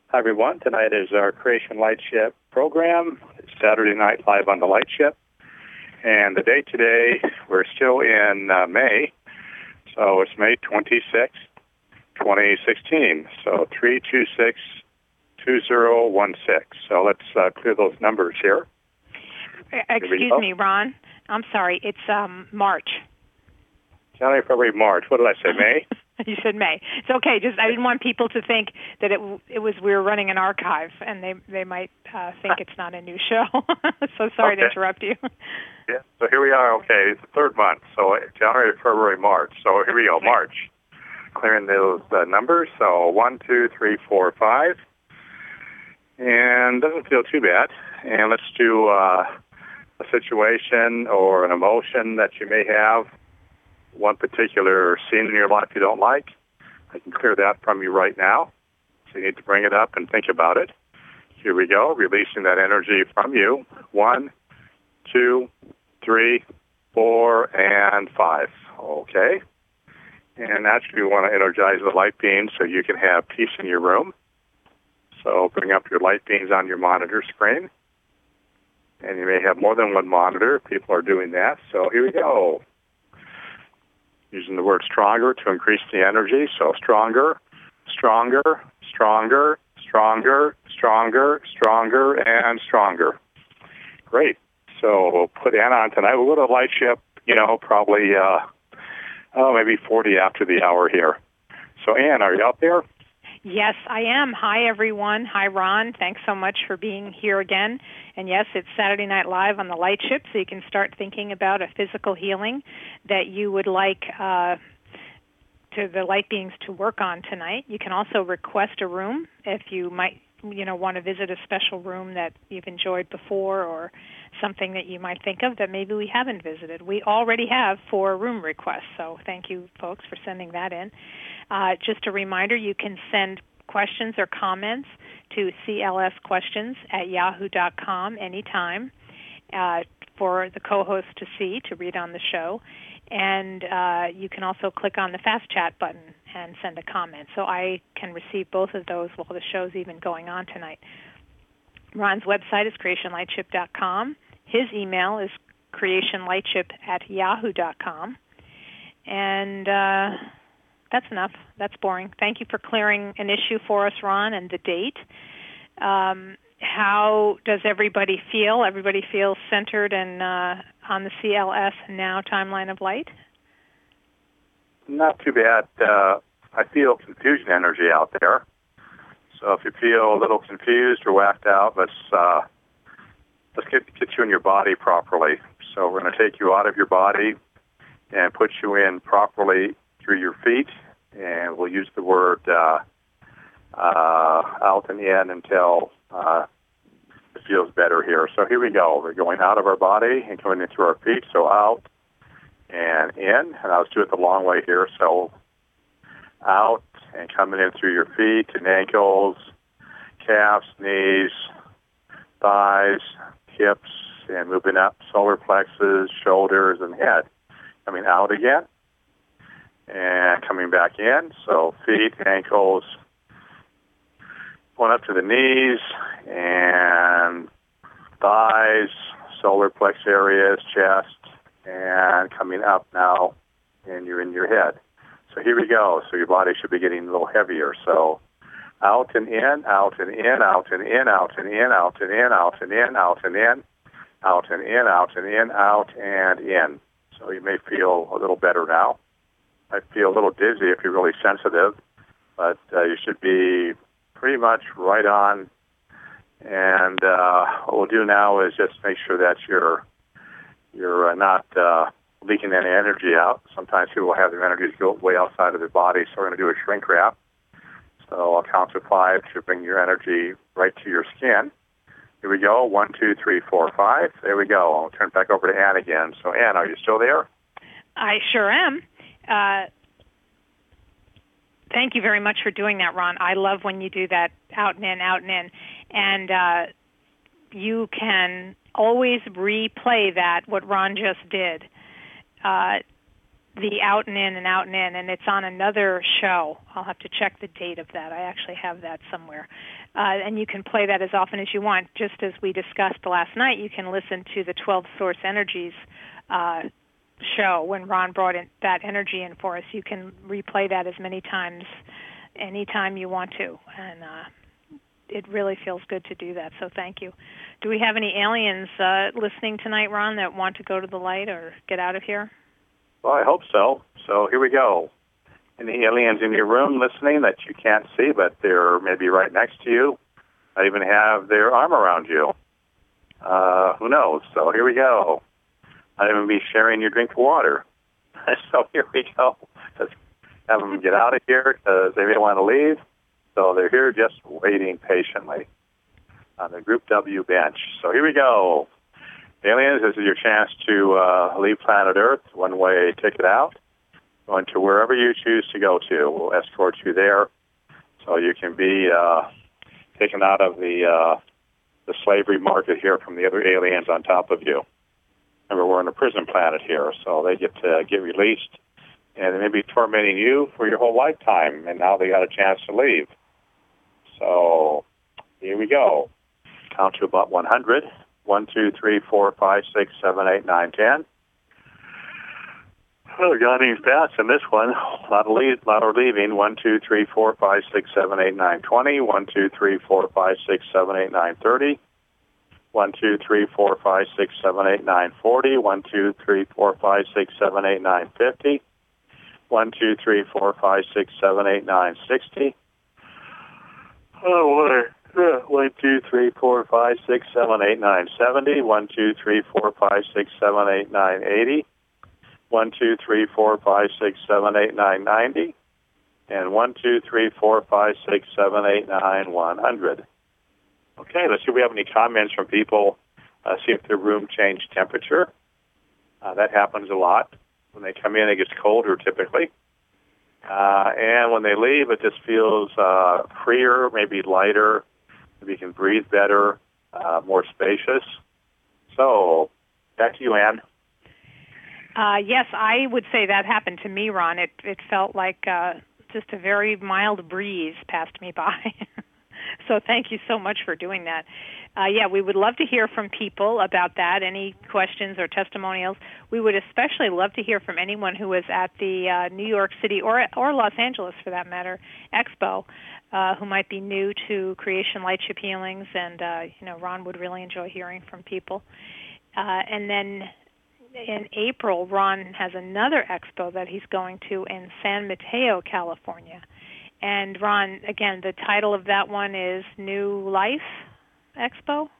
Hi, everyone. Tonight is our Creation Lightship program. It's Saturday night live on the Lightship. And the date today, we're still in May, so it's May 26th, 2016. So 326-2016. So let's clear those numbers here. Excuse me, Ron. I'm sorry. It's March. January, February, March. What did I say, May? You said May. It's okay. Just I didn't want people to think that it was we were running an archive, and they might think it's not a new show. So sorry to interrupt you. Yeah. So here we are. Okay, it's the third month. So January, February, March. So here we go. March. Clearing those numbers. So 1, 2, 3, 4, 5, and doesn't feel too bad. And let's do a situation or an emotion that you may have. One particular scene in your life you don't like, I can clear that from you right now. So you need to bring it up and think about it. Here we go, releasing that energy from you. 1, 2, 3, 4, and 5. Okay. And naturally, we want to energize the light beams so you can have peace in your room. So bring up your light beams on your monitor screen. And you may have more than one monitor. People are doing that. So here we go. Using the word stronger to increase the energy. So stronger, stronger, stronger, stronger, stronger, stronger, and stronger. Great. So we'll put Anna on tonight. We'll go to the Lightship, probably maybe 40 after the hour here. So Ann, are you out there? Yes, I am. Hi, everyone. Hi, Ron. Thanks so much for being here again. And yes, it's Saturday Night Live on the Lightship, so you can start thinking about a physical healing that you would like to the light beings to work on tonight. You can also request a room if you might, want to visit a special room that you've enjoyed before or something that you might think of that maybe we haven't visited. We already have 4 room requests, so thank you, folks, for sending that in. Just a reminder, you can send questions or comments to clsquestions@yahoo.com anytime for the co-host to see, to read on the show. And you can also click on the Fast Chat button and send a comment. So I can receive both of those while the show's even going on tonight. Ron's website is creationlightship.com. His email is creationlightship@yahoo.com. And that's enough. That's boring. Thank you for clearing an issue for us, Ron, and the date. How does everybody feel? Everybody feels centered and on the CLS Now timeline of light? Not too bad. I feel confusion energy out there. So if you feel a little confused or whacked out, let's get you in your body properly. So we're going to take you out of your body and put you in properly through your feet, and we'll use the word out and in until it feels better here. So here we go. We're going out of our body and coming into our feet. So out and in, and I'll do it the long way here. So out and coming in through your feet and ankles, calves, knees, thighs, hips, and moving up solar plexus, shoulders, and head. Coming out again and coming back in. So feet, ankles, going up to the knees and thighs, solar plex areas, chest, and coming up now, and you're in your head. So here we go. So your body should be getting a little heavier. So out and in, out and in, out and in, out and in, out and in, out and in, out and in, out and in, out and in, out and in. So you may feel a little better now. I feel a little dizzy if you're really sensitive, but you should be pretty much right on. And what we'll do now is just make sure that you're not leaking any energy out. Sometimes people have their energies go way outside of their body, so we're going to do a shrink wrap. So I'll count to 5 to bring your energy right to your skin. Here we go. 1, 2, 3, 4, 5. There we go. I'll turn it back over to Ann again. So Ann, are you still there? I sure am. Thank you very much for doing that, Ron. I love when you do that out and in, out and in. And you can always replay that, what Ron just did. the Out and In and Out and In, and it's on another show. I'll have to check the date of that. I actually have that somewhere. And you can play that as often as you want. Just as we discussed last night, you can listen to the 12 Source Energies show when Ron brought in that energy in for us. You can replay that as many times, anytime you want to. And it really feels good to do that, so thank you. Do we have any aliens listening tonight, Ron, that want to go to the light or get out of here? Well, I hope so. So here we go. Any aliens in your room listening that you can't see, but they're maybe right next to you? I even have their arm around you. Who knows? So here we go. I'd even be sharing your drink of water. So here we go. Let's have them get out of here because they may want to leave. So they're here just waiting patiently on the Group W bench. So here we go. Aliens, this is your chance to leave planet Earth, one-way ticket out, going to wherever you choose to go to. We'll escort you there so you can be taken out of the slavery market here from the other aliens on top of you. Remember, we're on a prison planet here, so they get to get released, and they may be tormenting you for your whole lifetime, and now they got a chance to leave. So here we go. Count to about 100. 1, 2, 3, 4, 5, 6, 7, 8, 9, 10. Oh, we got any stats in this one. A lot of leaving. 1, 2, 3, 4, 5, 6, 7, 8, 9, 20. 1, 2, 3, 4, 5, 6, 7, 8, 9, 30. 1, 2, 3, 4, 5, 6, 7, 8, 9, 40. 1, 2, 3, 4, 5, 6, 7, 8, 9, 50. 1, 2, 3, 4, 5, 6, 7, 8, 9, 60. Oh, boy. 1, 2, 3, 4, 5, 6, 7, 8, 9, 70. 1, 2, 3, 4, 5, 6, 7, 8, 9, 80. 1, 2, 3, 4, 5, 6, 7, 8, 9, 90. And 1, 2, 3, 4, 5, 6, 7, 8, 9, 100. Okay, let's see if we have any comments from people. See if their room changed temperature. That happens a lot. When they come in, it gets colder typically. And when they leave, it just feels freer, maybe lighter. Maybe you can breathe better, more spacious. So, back to you, Ann. Yes, I would say that happened to me, Ron. It felt like just a very mild breeze passed me by. So thank you so much for doing that. Yeah, we would love to hear from people about that, any questions or testimonials. We would especially love to hear from anyone who was at the New York City or Los Angeles, for that matter, Expo, who might be new to Creation Lightship Healings, and Ron would really enjoy hearing from people. And then in April, Ron has another expo that he's going to in San Mateo, California. And Ron, again, the title of that one is New Life Expo?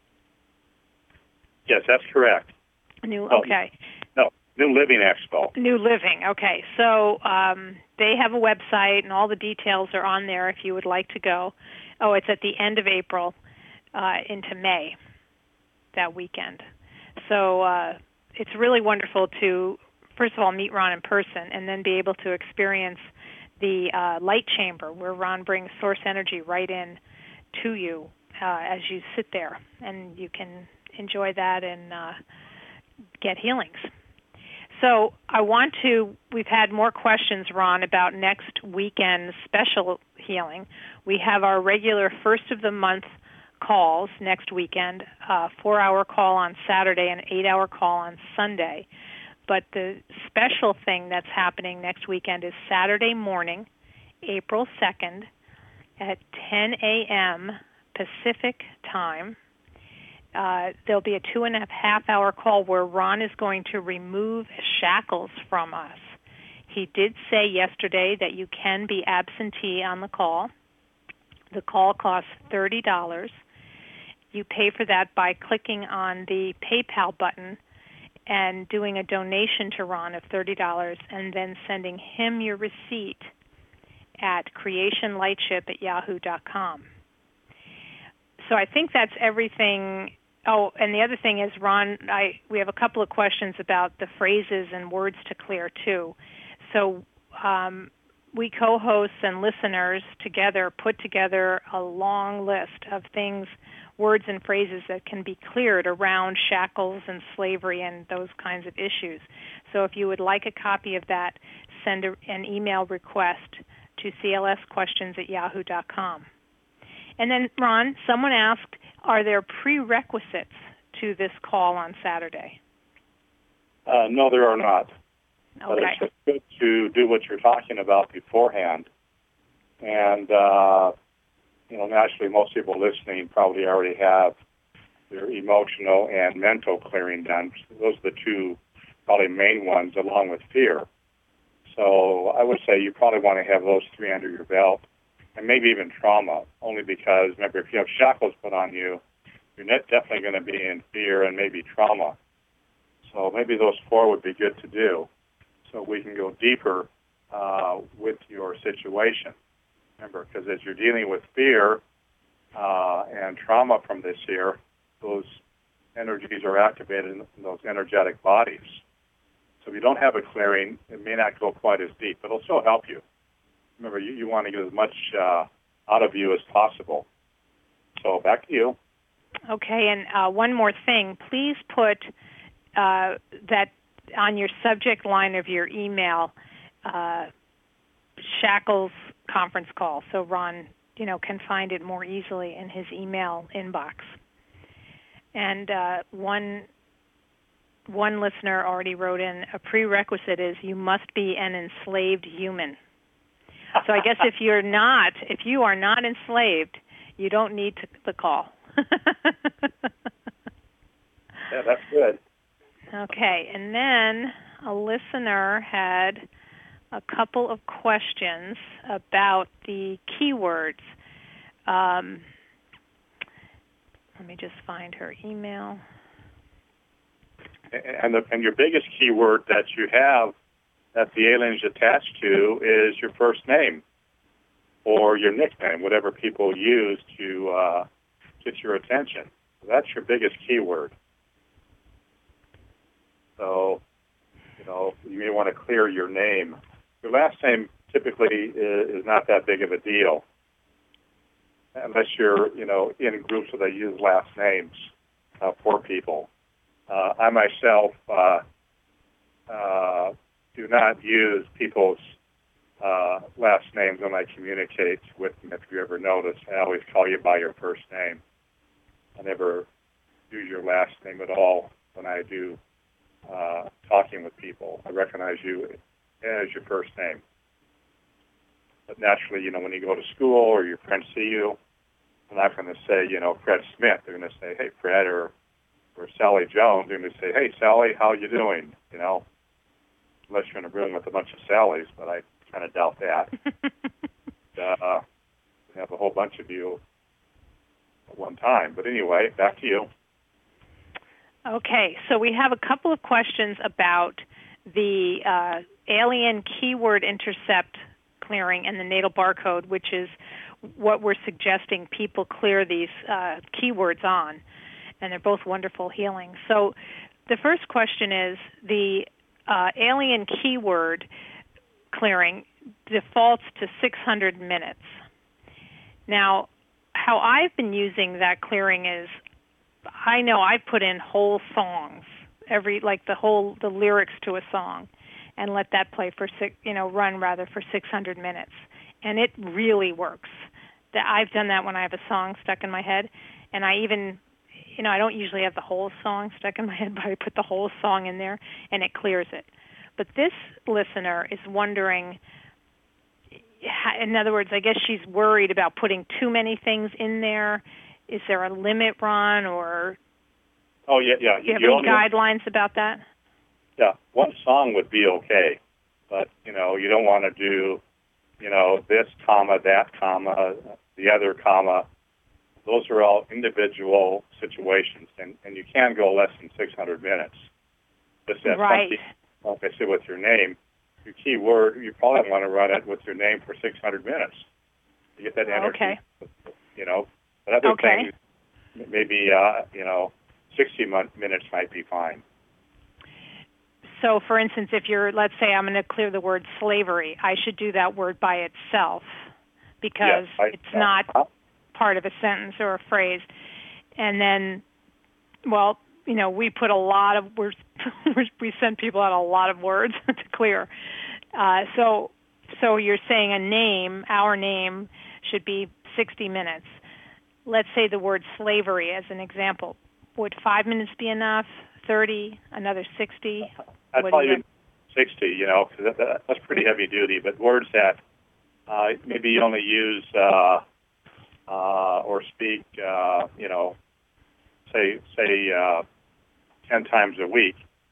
Yes, that's correct. Okay. No, New Living Expo. New Living, okay. So they have a website, and all the details are on there if you would like to go. Oh, it's at the end of April into May, that weekend. So it's really wonderful to, first of all, meet Ron in person, and then be able to experience the light chamber where Ron brings source energy right in to you as you sit there, and you can enjoy that and get healings. So we've had more questions, Ron, about next weekend's special healing. We have our regular first of the month calls next weekend, 4-hour call on Saturday and 8-hour call on Sunday. But the special thing that's happening next weekend is Saturday morning, April 2nd, at 10 a.m. Pacific time. There'll be a 2.5-hour call where Ron is going to remove shackles from us. He did say yesterday that you can be absentee on the call. The call costs $30. You pay for that by clicking on the PayPal button and doing a donation to Ron of $30, and then sending him your receipt at creationlightship@yahoo.com. So I think that's everything. Oh, and the other thing is, Ron, we have a couple of questions about the phrases and words to clear, too. So we co-hosts and listeners together put together a long list of things, words and phrases that can be cleared around shackles and slavery and those kinds of issues. So if you would like a copy of that, send an email request to clsquestions@yahoo.com. And then, Ron, someone asked, are there prerequisites to this call on Saturday? No, there are not. Okay. But it's good to do what you're talking about beforehand. And, naturally, most people listening probably already have their emotional and mental clearing done. Those are the two probably main ones, along with fear. So I would say you probably want to have those three under your belt, and maybe even trauma, only because, remember, if you have shackles put on you, you're definitely going to be in fear and maybe trauma. So maybe those four would be good to do, so we can go deeper with your situation. Remember, because as you're dealing with fear and trauma from this year, those energies are activated in those energetic bodies. So if you don't have a clearing, it may not go quite as deep, but it'll still help you. Remember, you want to get as much out of you as possible. So back to you. Okay, and one more thing. Please put that on your subject line of your email, Shackles conference call, so Ron, can find it more easily in his email inbox. And one listener already wrote in, a prerequisite is you must be an enslaved human. So I guess if you are not enslaved, you don't need the call. Yeah, that's good. Okay, and then a listener had a couple of questions about the keywords. Let me just find her email. And your biggest keyword that you have that the alien's attached to is your first name or your nickname, whatever people use to get your attention. That's your biggest keyword. So, you may want to clear your name. Your last name typically is not that big of a deal, unless you're, in groups where they use last names for people. I myself do not use people's last names when I communicate with them. If you ever notice, I always call you by your first name. I never use your last name at all when I do talking with people. I recognize you as your first name. But naturally, when you go to school or your friends see you, they're not going to say, Fred Smith. They're going to say, hey, Fred, or Sally Jones. They're going to say, hey, Sally, how you doing? Unless you're in a room with a bunch of Sallys, but I kind of doubt that. Have a whole bunch of you at one time. But anyway, back to you. Okay, so we have a couple of questions about the alien keyword intercept clearing and the natal barcode, which is what we're suggesting people clear these keywords on, and they're both wonderful healing. So the first question is the alien keyword clearing defaults to 600 minutes. Now, how I've been using that clearing is, I know I put in whole songs, the lyrics to a song, and let that play for run for 600 minutes, and it really works. I've done that when I have a song stuck in my head, and I even, I don't usually have the whole song stuck in my head, but I put the whole song in there, and it clears it. But this listener is wondering, in other words, I guess she's worried about putting too many things in there. Is there a limit, Ron, or do you have any guidelines about that? Yeah, one song would be okay, but, you don't want to do, this comma, that comma, the other comma. Those are all individual situations, and you can go less than 600 minutes. Just as right. Like I said, with your name, your key word, you probably want to run it with your name for 600 minutes to get that energy. Okay. But other things, maybe, 60 minutes might be fine. So, for instance, if let's say I'm going to clear the word slavery, I should do that word by itself because it's not part of a sentence or a phrase. And then, well, we put a lot of words, we send people out a lot of words to clear. So you're saying a name, our name, should be 60 minutes. Let's say the word slavery as an example. Would 5 minutes be enough? 30? Another 60? I'd probably 60, because that's pretty heavy duty. But words that maybe you only use or speak, say 10 times a week,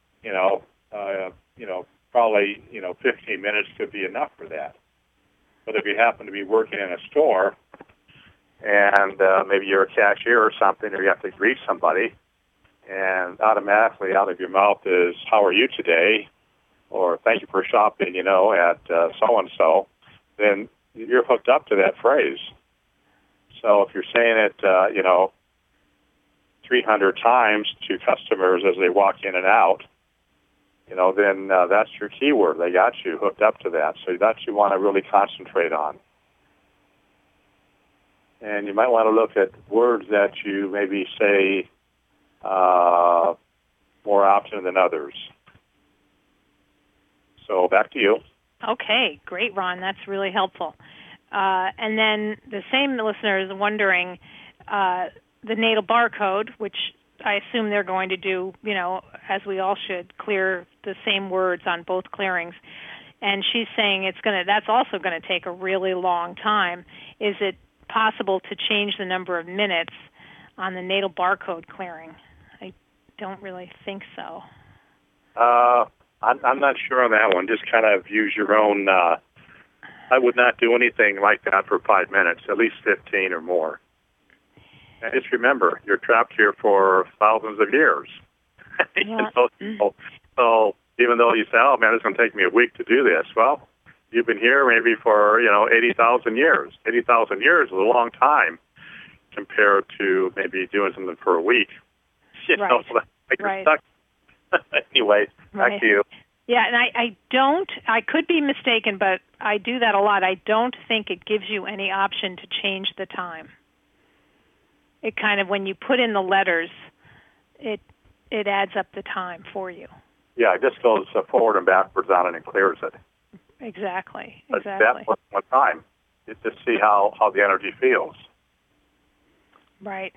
probably 15 minutes could be enough for that. But if you happen to be working in a store and maybe you're a cashier or something, or you have to greet somebody, and automatically out of your mouth is, how are you today? Or thank you for shopping, at so-and-so, then you're hooked up to that phrase. So if you're saying it, 300 times to customers as they walk in and out, then that's your keyword. They got you hooked up to that. So that you want to really concentrate on. And you might want to look at words that you maybe say more often than others. So back to you. Okay, great, Ron. That's really helpful. And then the same listener is wondering the natal barcode, which I assume they're going to do, as we all should, clear the same words on both clearings. And she's saying that's also going to take a really long time. Is it possible to change the number of minutes on the natal barcode clearing? I don't really think so. I'm not sure on that one. Just kind of use your own. I would not do anything like that for 5 minutes, at least 15 or more. And just remember, you're trapped here for thousands of years. Yeah. So even though you say, oh, man, it's going to take me a week to do this, well, you've been here maybe for, 80,000 years. 80,000 years is a long time compared to maybe doing something for a week. So you're stuck. Anyway, back to you. Yeah, and I could be mistaken, but I do that a lot. I don't think it gives you any option to change the time. It kind of, when you put in the letters, it adds up the time for you. Yeah, it just goes forward and backwards on it and clears it. Exactly. But that's one time, just to see how the energy feels. Right.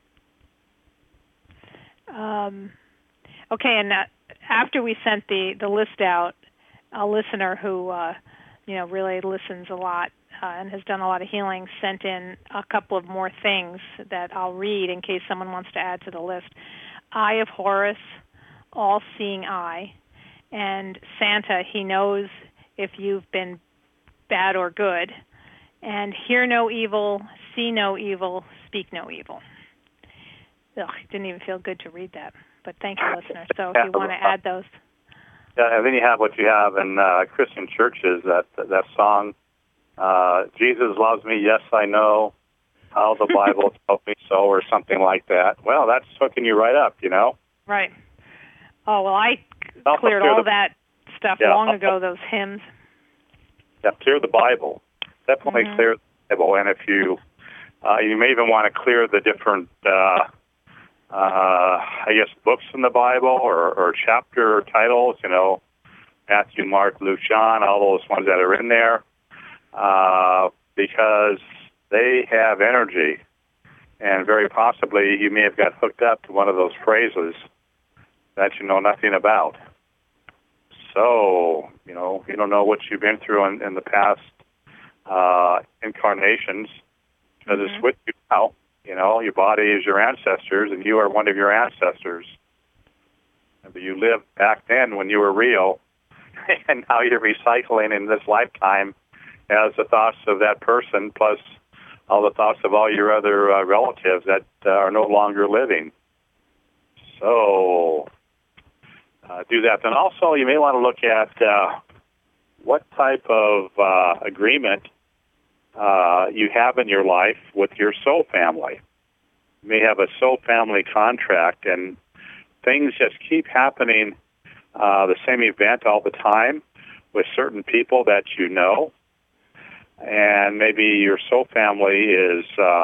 Okay, and after we sent the list out, a listener who really listens a lot and has done a lot of healing sent in a couple of more things that I'll read in case someone wants to add to the list. Eye of Horus, all-seeing eye, and Santa, he knows if you've been bad or good, and hear no evil, see no evil, speak no evil. Ugh, it didn't even feel good to read that. But thank you, listeners. So if you want to add those. Yeah, and then you have what you have in Christian churches, that song, Jesus loves me, yes, I know, how the Bible tells me so, or something like that. Well, that's hooking you right up, Right. Oh, well, I cleared all that stuff long ago, those hymns. Yeah, clear the Bible. Definitely clear the Bible. And if you may even want to clear the different books in the Bible or chapter titles, Matthew, Mark, Luke, John, all those ones that are in there, because they have energy. And very possibly you may have got hooked up to one of those phrases that you know nothing about. So, you don't know what you've been through in the past incarnations, because it's with you now. Your body is your ancestors, and you are one of your ancestors. But you lived back then when you were real, and now you're recycling in this lifetime as the thoughts of that person, plus all the thoughts of all your other relatives that are no longer living. So do that. Then also you may want to look at what type of agreement you have in your life with your soul family. You may have a soul family contract, and things just keep happening the same event all the time with certain people that you know, and maybe your soul family is,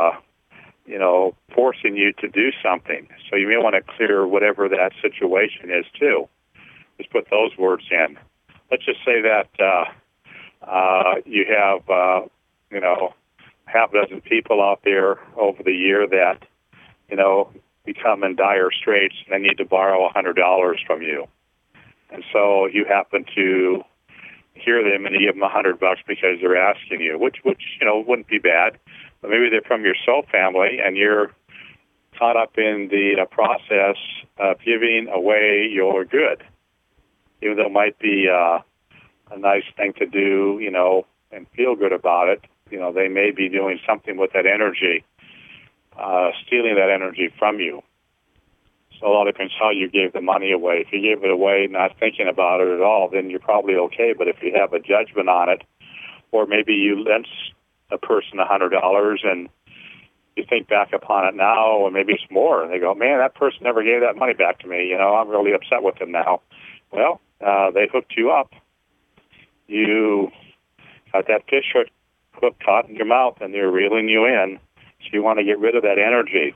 forcing you to do something. So you may want to clear whatever that situation is too. Just put those words in. Let's just say that you have, half a dozen people out there over the year that, become in dire straits and they need to borrow $100 from you. And so you happen to hear them and you give them $100 because they're asking you, which wouldn't be bad. But maybe they're from your soul family and you're caught up in the process of giving away your good. Even though it might be a nice thing to do, and feel good about it, they may be doing something with that energy, stealing that energy from you. So a lot of depends how you gave the money away. If you gave it away not thinking about it at all, then you're probably okay. But if you have a judgment on it, or maybe you lent a person $100 and you think back upon it now, or maybe it's more, and they go, man, that person never gave that money back to me. I'm really upset with them now. Well, they hooked you up. You got that fish hook caught in your mouth, and they're reeling you in. So you want to get rid of that energy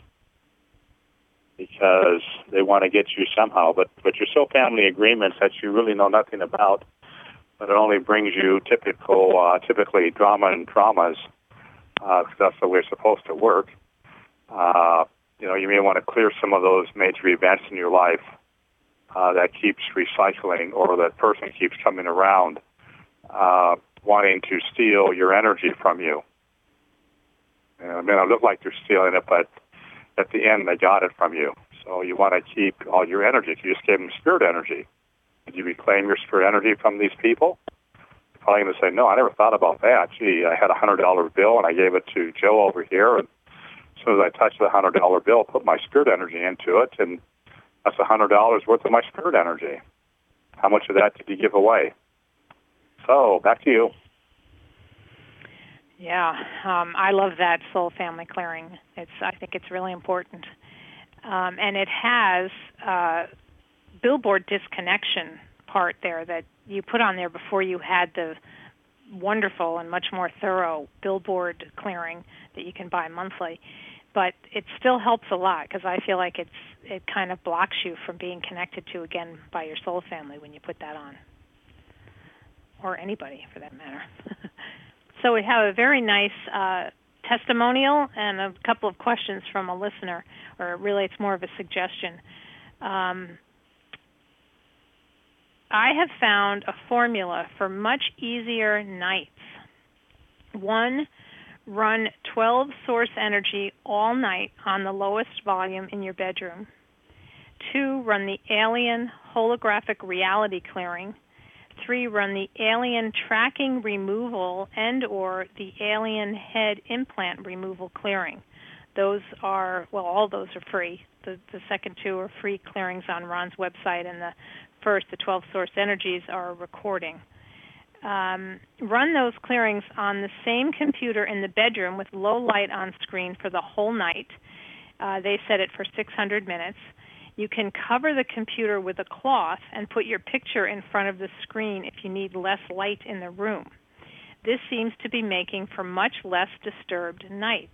because they want to get you somehow. But your soul family agreements that you really know nothing about, but it only brings you typically drama and traumas, because that's the way it's supposed to work. You may want to clear some of those major events in your life that keeps recycling, or that person keeps coming around wanting to steal your energy from you. It may not look like they're stealing it, but at the end they got it from you. So you want to keep all your energy. If you just gave them spirit energy, did you reclaim your spirit energy from these people? You're probably going to say, no, I never thought about that. Gee, I had a $100 bill and I gave it to Joe over here, and as soon as I touched the $100 bill, put my spirit energy into it, and that's $100 worth of my spirit energy. How much of that did you give away? So, back to you. Yeah, I love that soul family clearing. I think it's really important. And it has billboard disconnection part there that you put on there before you had the wonderful and much more thorough billboard clearing that you can buy monthly. But it still helps a lot, because I feel like it kind of blocks you from being connected to again by your soul family when you put that on, or anybody for that matter. So we have a very nice testimonial and a couple of questions from a listener, or really it's more of a suggestion. I have found a formula for much easier nights. 1, run 12 source energy all night on the lowest volume in your bedroom. 2, run the alien holographic reality clearing. 3, run the alien tracking removal and or the alien head implant removal clearing. Those are, all those are free. The second 2 are free clearings on Ron's website, and the first, the 12 source energies, are a recording. Run those clearings on the same computer in the bedroom with low light on screen for the whole night. They set it for 600 minutes. You can cover the computer with a cloth and put your picture in front of the screen if you need less light in the room. This seems to be making for much less disturbed nights.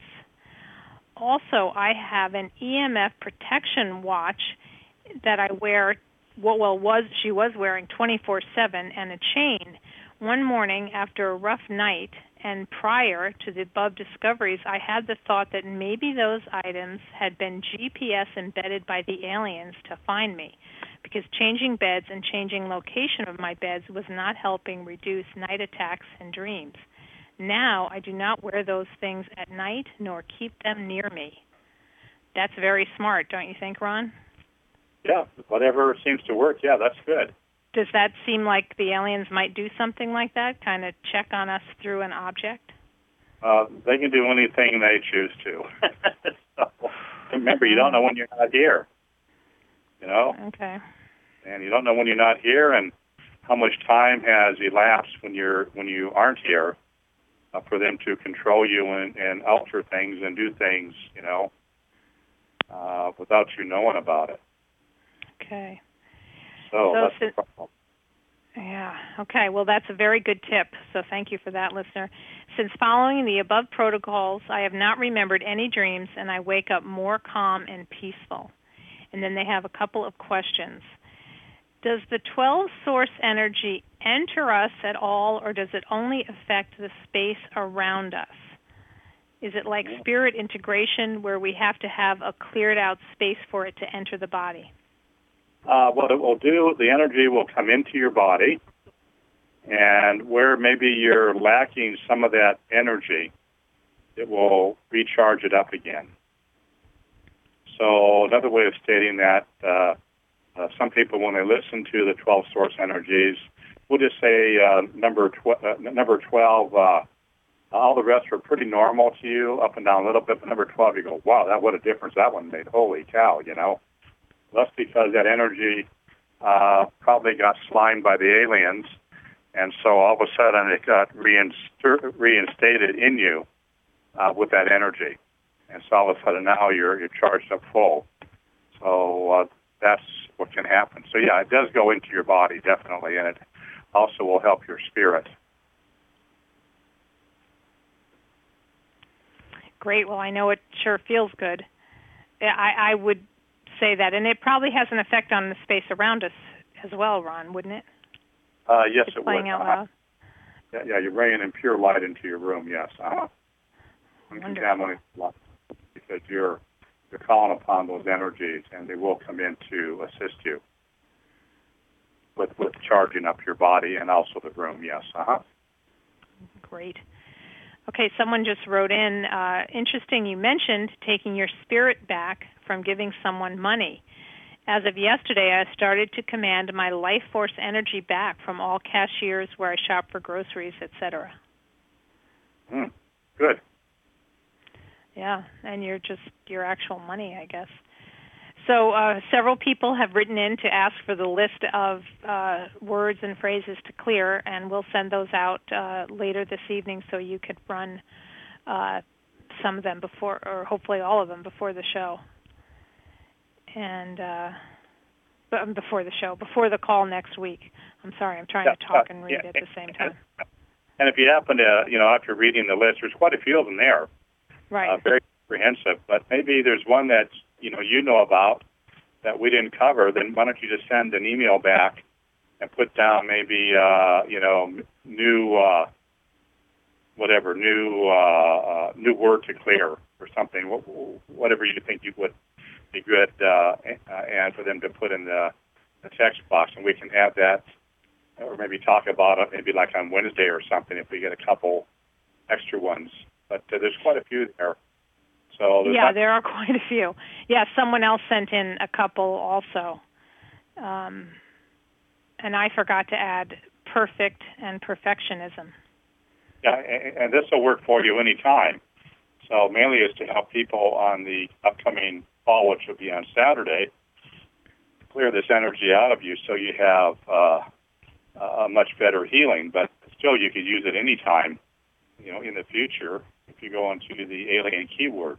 Also, I have an EMF protection watch that I wear, she was wearing 24/7, and a chain. One morning after a rough night and prior to the above discoveries, I had the thought that maybe those items had been GPS embedded by the aliens to find me, because changing beds and changing location of my beds was not helping reduce night attacks and dreams. Now I do not wear those things at night nor keep them near me. That's very smart, don't you think, Ron? Yeah, whatever seems to work, yeah, that's good. Does that seem like the aliens might do something like that, kind of check on us through an object? They can do anything they choose to. So, remember, you don't know when you're not here. Okay. And you don't know when you're not here, and how much time has elapsed when you aren't here for them to control you and alter things and do things, without you knowing about it. Okay. So that's the problem. Yeah. Okay. Well, that's a very good tip. So thank you for that, listener. Since following the above protocols, I have not remembered any dreams, and I wake up more calm and peaceful. And then they have a couple of questions. Does the 12 source energy enter us at all, or does it only affect the space around us? Is it like spirit integration where we have to have a cleared out space for it to enter the body? What it will do, the energy will come into your body, and where maybe you're lacking some of that energy, it will recharge it up again. So another way of stating that, some people, when they listen to the 12 source energies, we'll just say number 12, all the rest are pretty normal to you, up and down a little bit, but number 12, you go, wow, what a difference that one made. Holy cow, That's because that energy probably got slimed by the aliens, and so all of a sudden it got reinstated in you with that energy. And so all of a sudden now you're charged up full. So that's what can happen. So yeah, it does go into your body, definitely, and it also will help your spirit. Great. Well, I know it sure feels good. I would say that, and it probably has an effect on the space around us as well, Ron, wouldn't it? Yes, it's it playing would. Out loud. Yeah, you're bringing in pure light into your room. Yes, uncontaminated light, because you're calling upon those energies, and they will come in to assist you with charging up your body and also the room. Yes. Great. Okay, someone just wrote in, interesting you mentioned taking your spirit back from giving someone money. As of yesterday, I started to command my life force energy back from all cashiers where I shop for groceries, etc. Good. Yeah, and your actual money, I guess. So several people have written in to ask for the list of words and phrases to clear, and we'll send those out later this evening so you could run some of them before, or hopefully all of them before the show. And before the call next week. I'm sorry, I'm trying to talk and read at the same time. And if you happen to, after reading the list, there's quite a few of them there. Right. Very comprehensive, but maybe there's one that you know about that we didn't cover. Then why don't you just send an email back and put down maybe new word to clear or something, whatever you think you would be good, and for them to put in the text box, and we can have that, or maybe talk about it maybe like on Wednesday or something if we get a couple extra ones. But there's quite a few there. So there are quite a few. Yeah, someone else sent in a couple also. And I forgot to add perfect and perfectionism. Yeah, and this will work for you anytime. So mainly is to help people on the upcoming call, which will be on Saturday, clear this energy out of you so you have a much better healing. But still, you could use it anytime, in the future if you go into the alien keyword.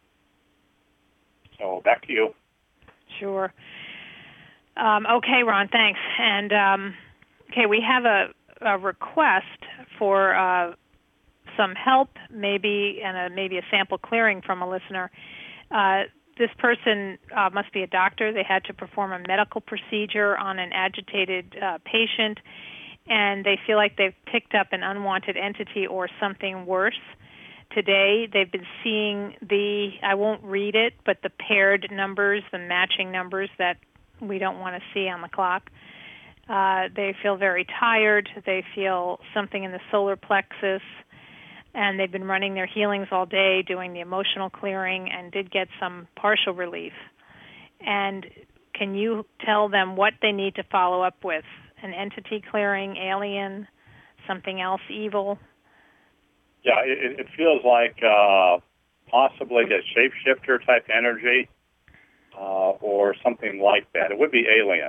So back to you. Sure. Okay, Ron, thanks. And we have a request for some help, maybe a sample clearing from a listener. This person must be a doctor. They had to perform a medical procedure on an agitated patient, and they feel like they've picked up an unwanted entity or something worse. Today, they've been seeing I won't read it, but the paired numbers, the matching numbers that we don't want to see on the clock. They feel very tired. They feel something in the solar plexus, and they've been running their healings all day, doing the emotional clearing, and did get some partial relief. And can you tell them what they need to follow up with? An entity clearing, alien, something else evil? Yeah, it feels like possibly a shapeshifter type energy or something like that. It would be alien.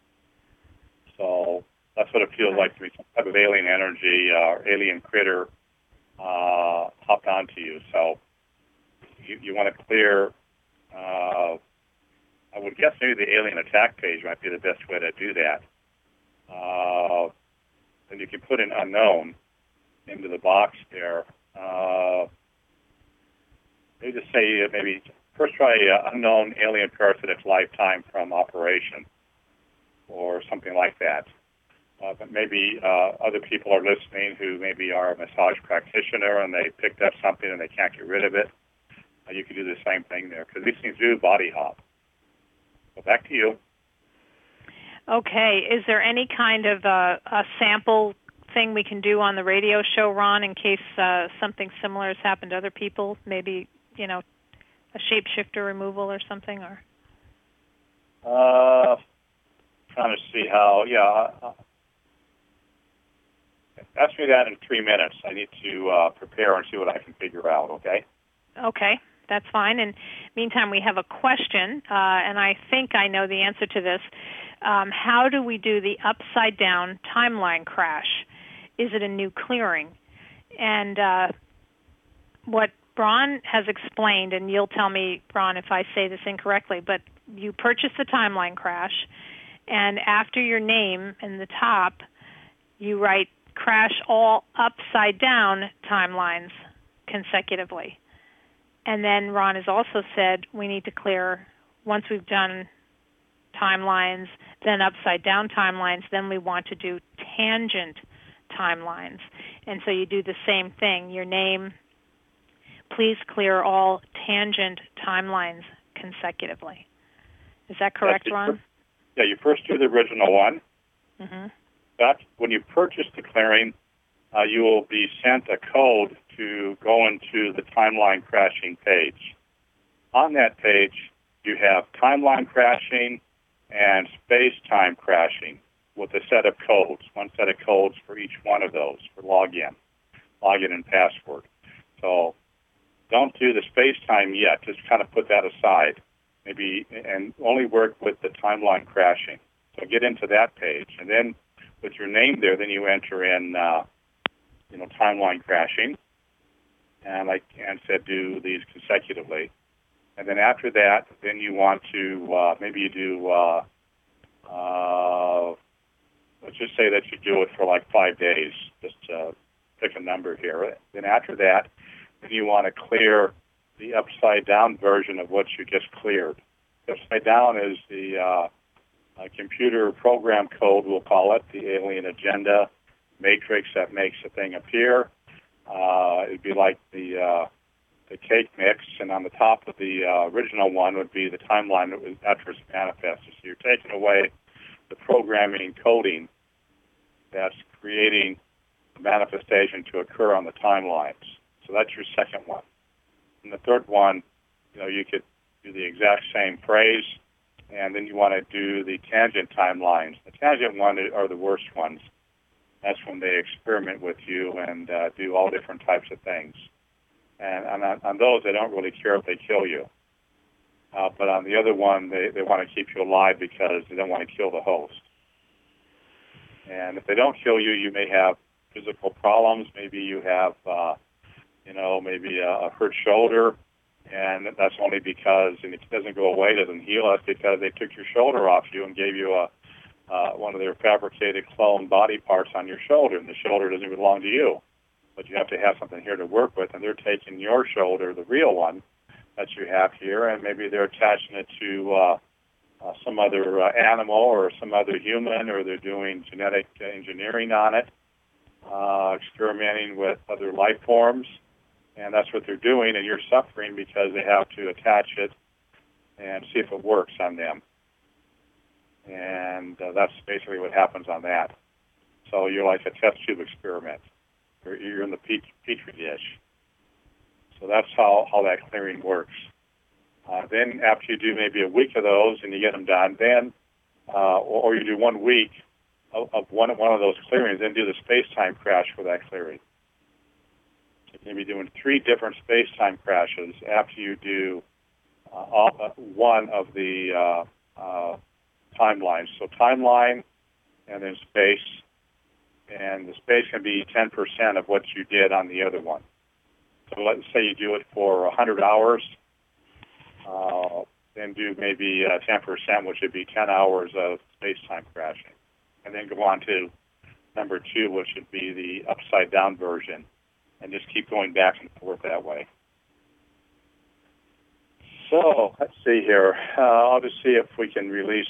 So that's what it feels like to be, some type of alien energy or alien critter hopped onto you. So you want to clear, I I would guess maybe the alien attack page might be the best way to do that. And you can put an unknown into the box there. Maybe just say maybe first try unknown alien parasitic lifetime from operation or something like that. But maybe other people are listening who maybe are a massage practitioner and they picked up something and they can't get rid of it. You could do the same thing there because these things do body hop. So back to you. Okay. Is there any kind of a sample thing we can do on the radio show, Ron, in case something similar has happened to other people? Maybe, a shapeshifter removal or something? Or trying to see how, ask me that in 3 minutes. I need to prepare and see what I can figure out, okay? Okay, that's fine. And meantime, we have a question, and I think I know the answer to this. How do we do the upside-down timeline crash? Is it a new clearing? And what Ron has explained, and you'll tell me, Ron, if I say this incorrectly, but you purchase the timeline crash, and after your name in the top, you write crash all upside-down timelines consecutively. And then Ron has also said we need to clear, once we've done timelines, then upside-down timelines, then we want to do tangent timelines. And so you do the same thing. Your name, please clear all tangent timelines consecutively. Is that correct, Ron? Yeah, you first do the original one. Mm-hmm. But when you purchase the clearing, you will be sent a code to go into the timeline crashing page. On that page, you have timeline crashing and space-time crashing with a set of codes, one set of codes for each one of those for login and password. So don't do the space-time yet. Just kind of put that aside, maybe, and only work with the timeline crashing. So get into that page, and then with your name there, then you enter in, timeline crashing, and like Ann said, do these consecutively. And then after that, then you want to, maybe you do, let's just say that you do it for like 5 days, just pick a number here. Then after that, then you want to clear the upside-down version of what you just cleared. Upside down is the computer program code, we'll call it, the alien agenda matrix that makes the thing appear. It'd be like the cake mix, and on the top of the original one would be the timeline that was after it's manifested. So you're taking away the programming coding that's creating the manifestation to occur on the timelines. So that's your second one. And the third one, you could do the exact same phrase, and then you want to do the tangent timelines. The tangent ones are the worst ones. That's when they experiment with you and do all different types of things. And on those, they don't really care if they kill you. But on the other one, they want to keep you alive because they don't want to kill the host. And if they don't kill you, you may have physical problems. Maybe you have, maybe a hurt shoulder. And that's only because, and it doesn't go away, doesn't heal, that's because they took your shoulder off you and gave you one of their fabricated clone body parts on your shoulder, and the shoulder doesn't belong to you. But you have to have something here to work with, and they're taking your shoulder, the real one that you have here, and maybe they're attaching it to some other animal or some other human, or they're doing genetic engineering on it, experimenting with other life forms. And that's what they're doing, and you're suffering because they have to attach it and see if it works on them. And that's basically what happens on that. So you're like a test tube experiment. You're in the petri dish. So that's how that clearing works. Then after you do maybe a week of those and you get them done, then, or you do 1 week of one of those clearings, then do the space-time crash for that clearing. You'll be doing 3 different space-time crashes after you do one of the timelines. So timeline and then space. And the space can be 10% of what you did on the other one. So let's say you do it for 100 hours. then do maybe 10%, which would be 10 hours of space-time crashing. And then go on to number 2, which would be the upside-down version, and just keep going back and forth that way. So let's see here. I'll just see if we can release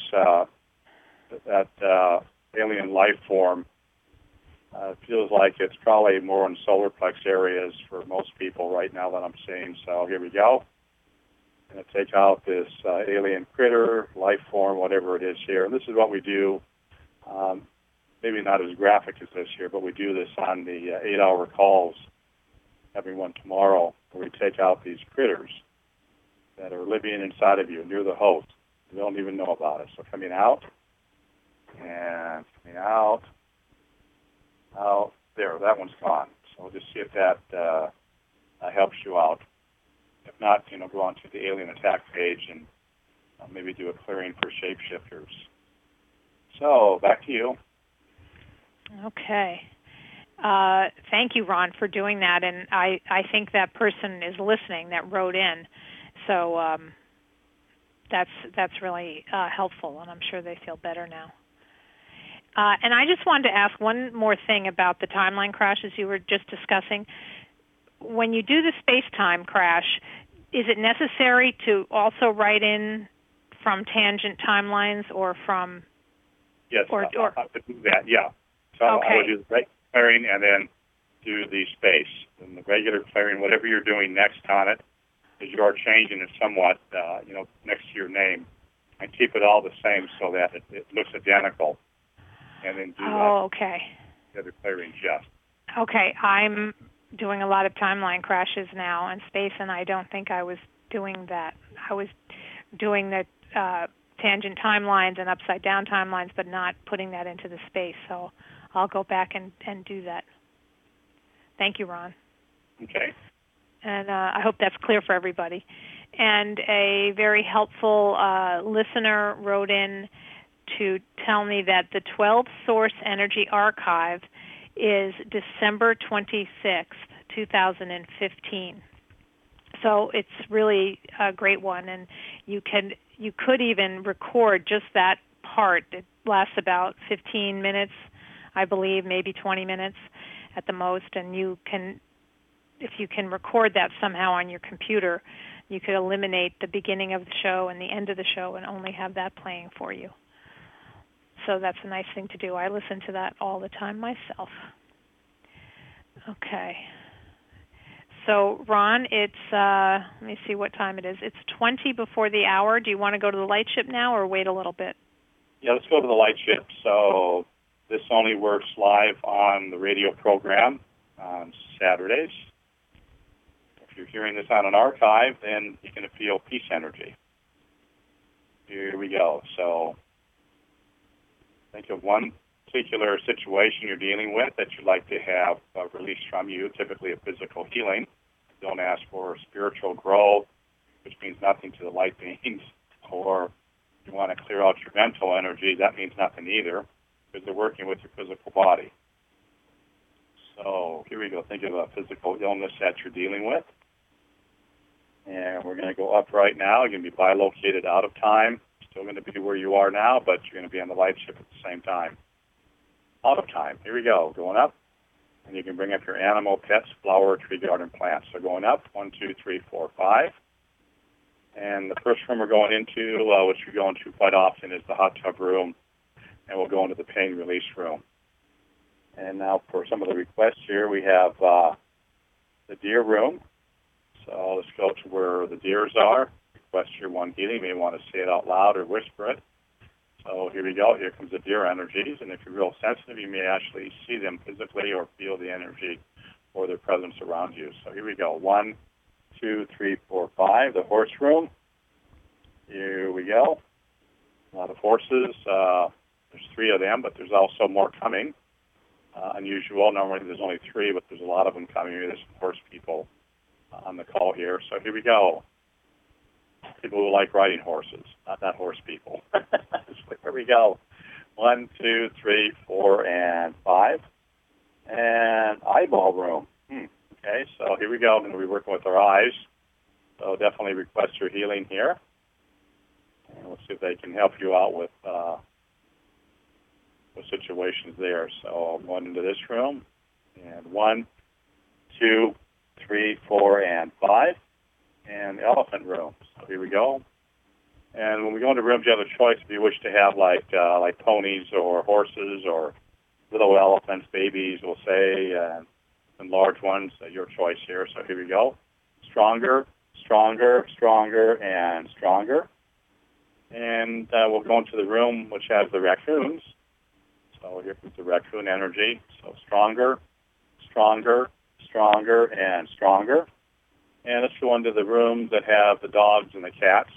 that alien life form. It feels like it's probably more in solar plex areas for most people right now that I'm seeing. So here we go. I'm going to take out this alien critter, life form, whatever it is here. And this is what we do, maybe not as graphic as this here, but we do this on the 8-hour calls, every one tomorrow, where we take out these critters that are living inside of you, near the host. You don't even know about it. So coming out, and coming out. Oh, there, that one's gone. So we'll just see if that helps you out. If not, go on to the alien attack page and maybe do a clearing for shapeshifters. So back to you. Okay. Thank you, Ron, for doing that. And I think that person is listening that wrote in. So that's really helpful, and I'm sure they feel better now. And I just wanted to ask one more thing about the timeline crashes you were just discussing. When you do the space-time crash, is it necessary to also write in from tangent timelines or from... Yes, I could do that, yeah. So okay. I would do the regular clearing and then do the space. And the regular clearing, whatever you're doing next on it, is you are changing it somewhat, next to your name, and keep it all the same so that it looks identical. And then do okay. The other clearing just. Okay, I'm doing a lot of timeline crashes now in space, and I don't think I was doing that. I was doing the tangent timelines and upside-down timelines, but not putting that into the space. So I'll go back and do that. Thank you, Ron. Okay. And I hope that's clear for everybody. And a very helpful listener wrote in to tell me that the 12 Source Energy Archive is December 26th, 2015. So it's really a great one, and you could even record just that part. It lasts about 15 minutes, I believe, maybe 20 minutes at the most, and if you can record that somehow on your computer, you could eliminate the beginning of the show and the end of the show and only have that playing for you. So that's a nice thing to do. I listen to that all the time myself. Okay. So, Ron, it's, let me see what time it is. It's 20 before the hour. Do you want to go to the light ship now or wait a little bit? Yeah, let's go to the light ship. So this only works live on the radio program on Saturdays. If you're hearing this on an archive, then you can feel peace energy. Here we go. So think of one particular situation you're dealing with that you'd like to have released from you, typically a physical healing. Don't ask for spiritual growth, which means nothing to the light beings, or you want to clear out your mental energy. That means nothing either, because they're working with your physical body. So here we go. Think of a physical illness that you're dealing with. And we're going to go up right now. You're going to be bilocated out of time. Still going to be where you are now, but you're going to be on the light ship at the same time. Out of time. Here we go. Going up. And you can bring up your animal, pets, flower, tree, garden, plants. So going up, 1, 2, 3, 4, 5. And the first room we're going into, which we go into quite often, is the hot tub room. And we'll go into the pain release room. And now for some of the requests here, we have the deer room. So let's go to where the deers are. Request your one healing. You may want to say it out loud or whisper it. So here we go. Here comes the deer energies. And if you're real sensitive, you may actually see them physically or feel the energy or their presence around you. So here we go. 1, 2, 3, 4, 5. The horse room. Here we go. A lot of horses. There's 3 of them, but there's also more coming. Unusual. Normally there's only 3, but there's a lot of them coming. There's some horse people on the call here. So here we go. People who like riding horses, not horse people. So here we go. 1, 2, 3, 4, and 5. And eyeball room. Okay, so here we go. I'm going to be working with our eyes. So definitely request your healing here. and we'll see if they can help you out with situations there. So I'm going into this room, and 1, 2, 3, 4, and 5, and the elephant room. So here we go. And when we go into rooms, you have a choice if you wish to have like ponies or horses or little elephants, babies, we'll say, and large ones. Your choice here. So here we go. Stronger, stronger, stronger, and stronger. And we'll go into the room which has the raccoons. So here comes the raccoon energy. So stronger, stronger, stronger, and stronger. And let's go into the rooms that have the dogs and the cats,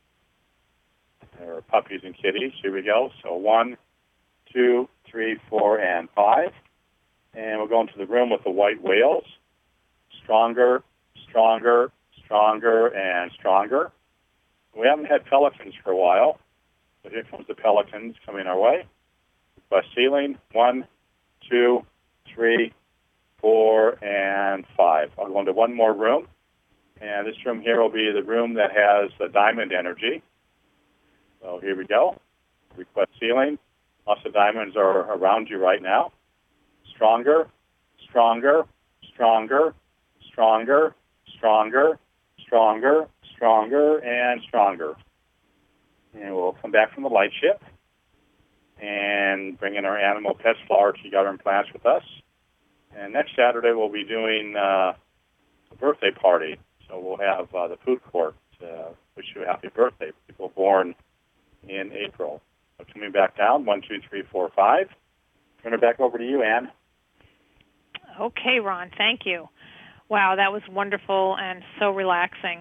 or puppies and kitties. Here we go. So 1, 2, 3, 4, and 5. And we'll go into the room with the white whales. Stronger, stronger, stronger, and stronger. We haven't had pelicans for a while, but here comes the pelicans coming our way. Request ceiling, 1, 2, 3, 4, and 5. I'll go into one more room, and this room here will be the room that has the diamond energy. So here we go. Request ceiling. Lots of diamonds are around you right now. Stronger, stronger, stronger, stronger, stronger, stronger, stronger, and stronger. And we'll come back from the light ship and bring in our animal pets, flower, tea garden plants with us. And next Saturday we'll be doing a birthday party. So we'll have the food court wish you a happy birthday. People born in April. So coming back down, 1, 2, 3, 4, 5. Turn it back over to you, Ann. Okay, Ron, thank you. Wow, that was wonderful and so relaxing.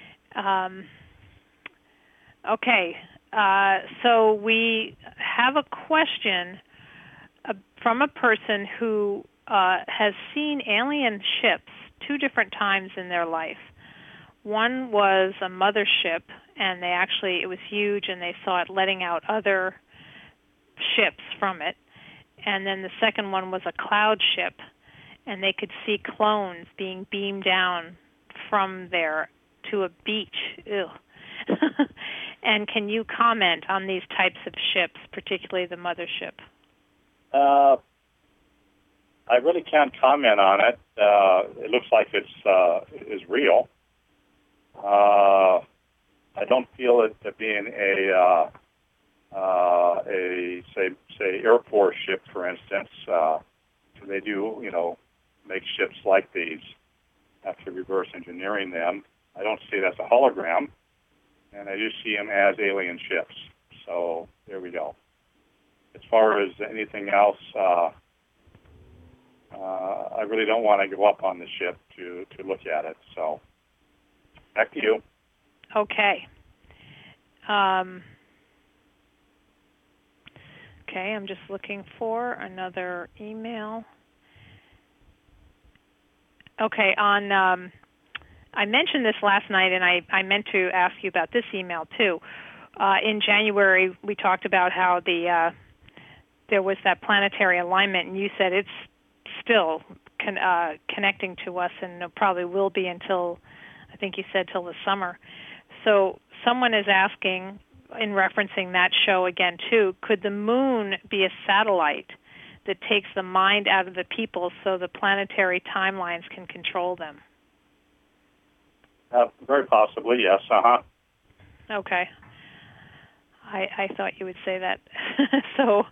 Okay, so we have a question from a person who has seen alien ships 2 different times in their life. One was a mothership, and it was huge, and they saw it letting out other ships from it. And then the second one was a cloud ship, and they could see clones being beamed down from there to a beach. Ew. And can you comment on these types of ships, particularly the mothership? I really can't comment on it. It looks like it's real. I don't feel it to being a say Air Force ship, for instance. They do, make ships like these after reverse engineering them. I don't see it as a hologram, and I do see them as alien ships. So there we go. As far as anything else, I really don't want to go up on the ship to look at it. So back to you. Okay. Okay, I'm just looking for another email. Okay, I mentioned this last night, and I meant to ask you about this email too. In January, we talked about how there was that planetary alignment, and you said it's still connecting to us, and it probably will be until, I think you said, till the summer. So someone is asking, in referencing that show again too, could the moon be a satellite that takes the mind out of the people so the planetary timelines can control them? Very possibly, yes. Okay. I thought you would say that. So,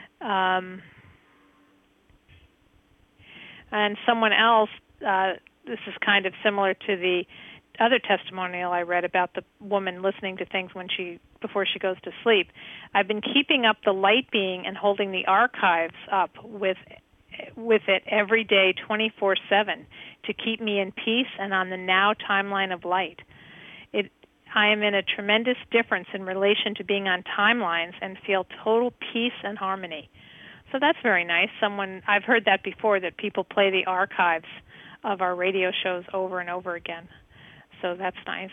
and someone else, this is kind of similar to the other testimonial I read about the woman listening to things before she goes to sleep. I've been keeping up the light being and holding the archives up with it every day, 24/7, to keep me in peace and on the now timeline of light. I am in a tremendous difference in relation to being on timelines and feel total peace and harmony. So that's very nice. I've heard that before, that people play the archives of our radio shows over and over again. So that's nice.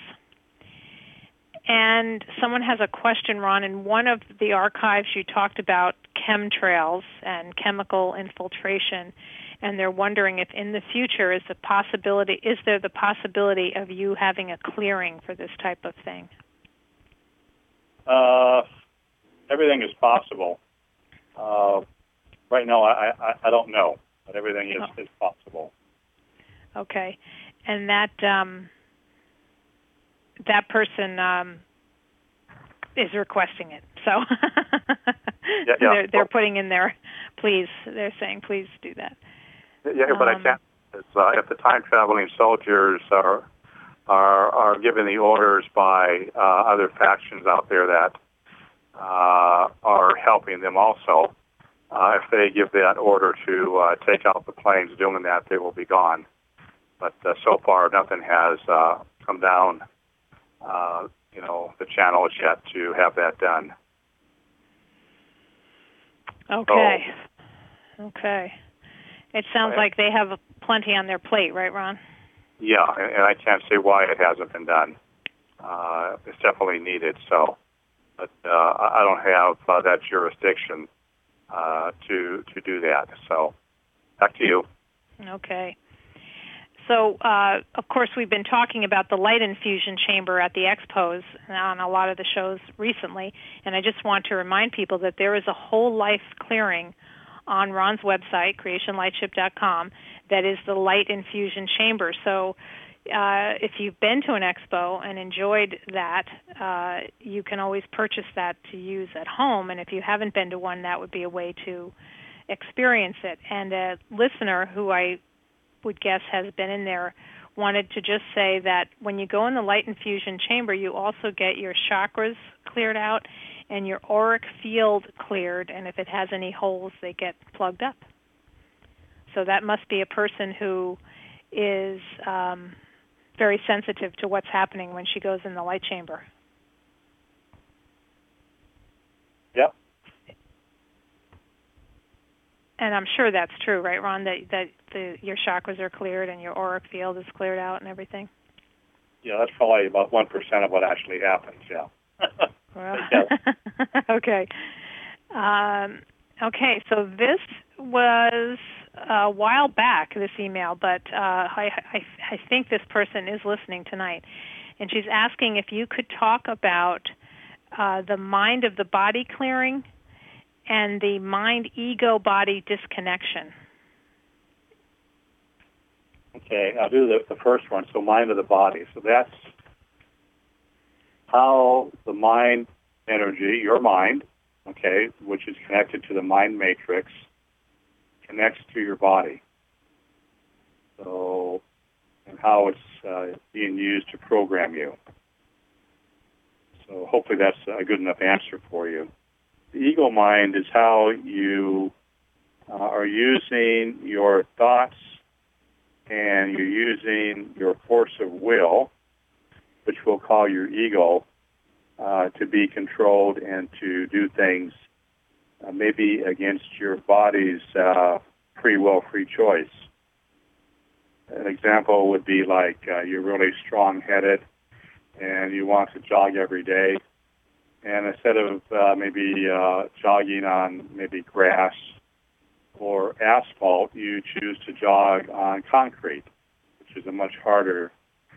And someone has a question, Ron. In one of the archives, you talked about chemtrails and chemical infiltration, and they're wondering if in the future is there the possibility of you having a clearing for this type of thing? Everything is possible. Right now, I don't know, but everything is possible. Okay, and that that person is requesting it. So they're putting in their please. They're saying please do that. Yeah, but I can't. If the time traveling soldiers are given the orders by other factions out there that are helping them also, if they give that order to take out the planes doing that, they will be gone. But so far, nothing has come down, the channels yet to have that done. Okay. Okay. It sounds like they have plenty on their plate, right, Ron? Yeah, and I can't say why it hasn't been done. It's definitely needed. So, but I don't have that jurisdiction to do that. So, back to you. Okay. So, of course, we've been talking about the light infusion chamber at the expos on a lot of the shows recently, and I just want to remind people that there is a whole life clearing on Ron's website, creationlightship.com, that is the light infusion chamber. So if you've been to an expo and enjoyed that, you can always purchase that to use at home, and if you haven't been to one, that would be a way to experience it. And a listener who I would guess has been in there wanted to just say that when you go in the light infusion chamber, you also get your chakras cleared out and your auric field cleared, and if it has any holes, they get plugged up. So that must be a person who is very sensitive to what's happening when she goes in the light chamber. Yep. And I'm sure that's true, right, Ron, that your chakras are cleared and your auric field is cleared out and everything? Yeah, that's probably about 1% of what actually happens, yeah. Well, okay. Okay, so this was a while back, this email, but I think this person is listening tonight. And she's asking if you could talk about the mind of the body clearing and the mind-ego-body disconnection. Okay, I'll do the first one, so mind of the body. So that's how the mind energy, your mind, okay, which is connected to the mind matrix, connects to your body. So, and how it's being used to program you. So hopefully that's a good enough answer for you. The ego mind is how you are using your thoughts and you're using your force of will, which we'll call your ego, to be controlled and to do things maybe against your body's free will, free choice. An example would be like you're really strong-headed and you want to jog every day. And instead of maybe jogging on maybe grass or asphalt, you choose to jog on concrete, which is a much harder,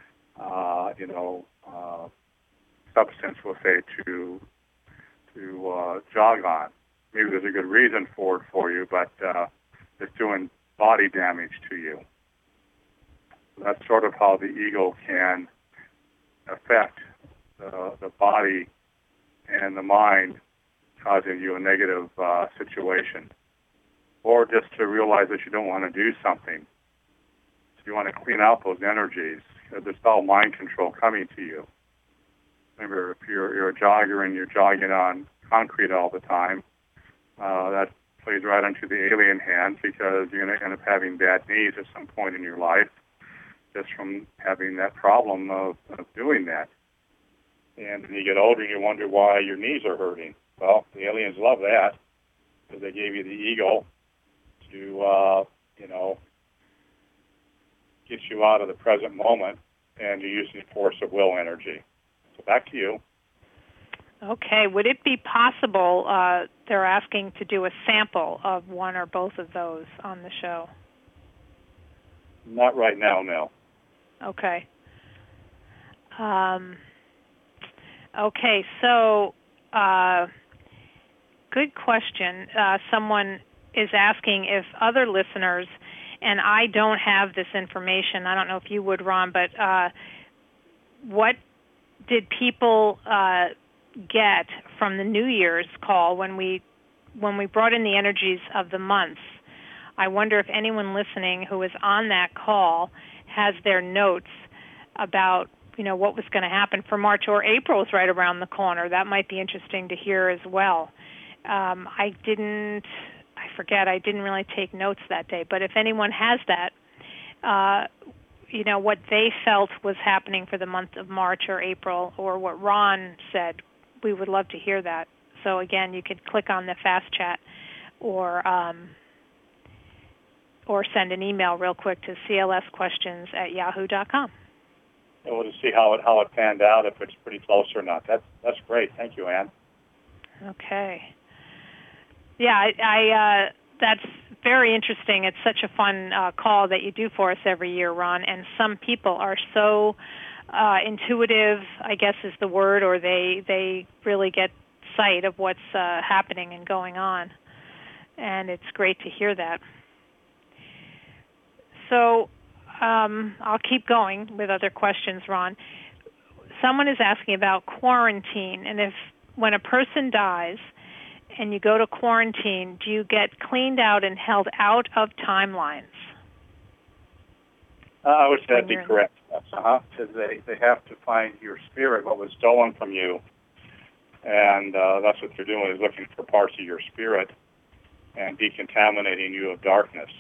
substance, we'll say, to jog on. Maybe there's a good reason for you, but it's doing body damage to you. So that's sort of how the ego can affect the body and the mind, causing you a negative situation. Or just to realize that you don't want to do something. So you want to clean out those energies. There's all mind control coming to you. Remember, if you're a jogger and you're jogging on concrete all the time, that plays right into the alien hands because you're going to end up having bad knees at some point in your life just from having that problem of doing that. And when you get older, you wonder why your knees are hurting. Well, the aliens love that because they gave you the ego to, get you out of the present moment, and you're using force of will energy. So back to you. Okay. Would it be possible, they're asking to do a sample of one or both of those on the show? Not right now, no. Okay. Okay, so good question. Someone is asking if other listeners, and I don't have this information, I don't know if you would, Ron, but what did people get from the New Year's call when we brought in the energies of the months? I wonder if anyone listening who was on that call has their notes about what was going to happen for March, or April's right around the corner. That might be interesting to hear as well. I didn't really take notes that day, but if anyone has that, what they felt was happening for the month of March or April, or what Ron said, we would love to hear that. So again, you could click on the fast chat or send an email real quick to clsquestions@yahoo.com. And we'll just see how it panned out, if it's pretty close or not. That's great. Thank you, Ann. Okay. Yeah, I that's very interesting. It's such a fun call that you do for us every year, Ron. And some people are so intuitive, I guess is the word, or they really get sight of what's happening and going on. And it's great to hear that. So I'll keep going with other questions, Ron. Someone is asking about quarantine, and if when a person dies and you go to quarantine, do you get cleaned out and held out of timelines? I would say that'd be correct. Because they have to find your spirit, what was stolen from you, and that's what they're doing, is looking for parts of your spirit and decontaminating you of darkness.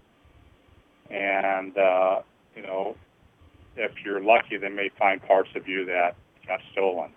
And, if you're lucky, they may find parts of you that got stolen.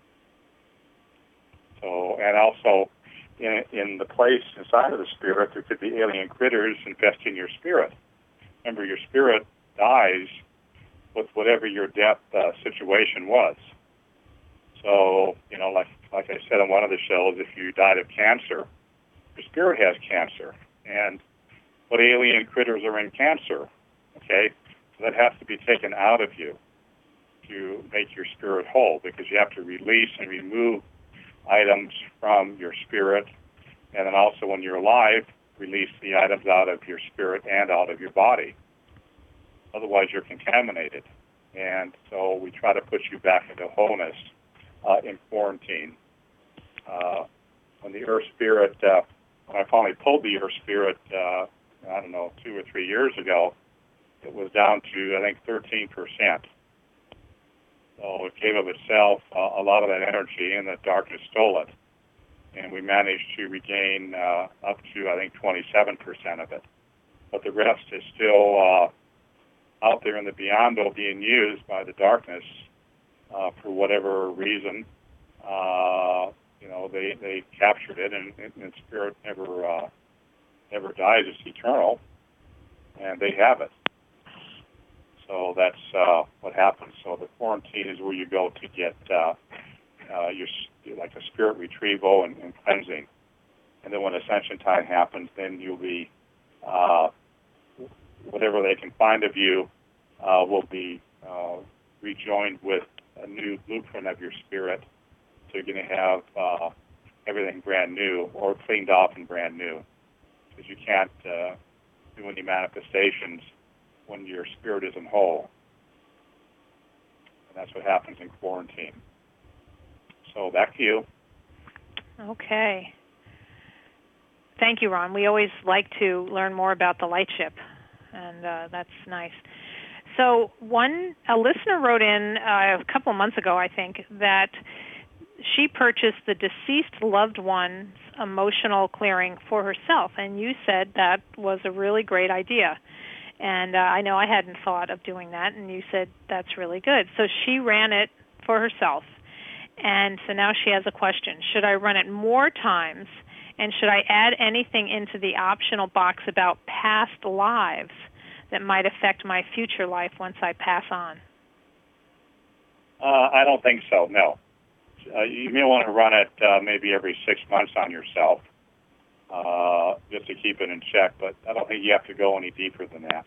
So, and also, in the place inside of the spirit, there could be alien critters infesting your spirit. Remember, your spirit dies with whatever your death situation was. So, like I said on one of the shows, if you died of cancer, your spirit has cancer. And what alien critters are in cancer? Okay, so that has to be taken out of you to make your spirit whole, because you have to release and remove items from your spirit, and then also when you're alive, release the items out of your spirit and out of your body. Otherwise, you're contaminated. And so we try to put you back into wholeness in quarantine. When the Earth Spirit, when I finally pulled the Earth Spirit, 2 or 3 years ago, it was down to, I think, 13%. So it gave of itself a lot of that energy, and the darkness stole it. And we managed to regain up to, I think, 27% of it. But the rest is still out there in the beyond, being used by the darkness for whatever reason. They captured it, and spirit never dies. It's eternal, and they have it. So that's what happens. So the quarantine is where you go to get like a spirit retrieval and cleansing. And then when ascension time happens, then you'll be, whatever they can find of you will be rejoined with a new blueprint of your spirit. So you're going to have everything brand new, or cleaned off and brand new. Because you can't do any manifestations when your spirit isn't whole. And that's what happens in quarantine. So back to you. Okay. Thank you, Ron. We always like to learn more about the light ship, and that's nice. So a listener wrote in a couple of months ago, I think, that she purchased the deceased loved one's emotional clearing for herself, and you said that was a really great idea. And I know I hadn't thought of doing that, and you said that's really good. So she ran it for herself, and so now she has a question. Should I run it more times, and should I add anything into the optional box about past lives that might affect my future life once I pass on? I don't think so, no. You may want to run it maybe every 6 months on yourself, just to keep it in check, but I don't think you have to go any deeper than that.